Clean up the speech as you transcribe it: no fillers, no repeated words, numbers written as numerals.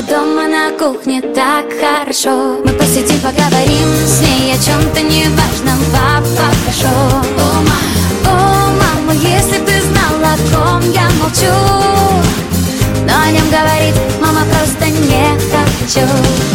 мамы дома на кухне так хорошо. Мы посидим, поговорим с ней о чем-то неважном. Папа пришел. О, мама, если б ты знала, о ком я молчу, но о нем говорить, мама, просто не хочу.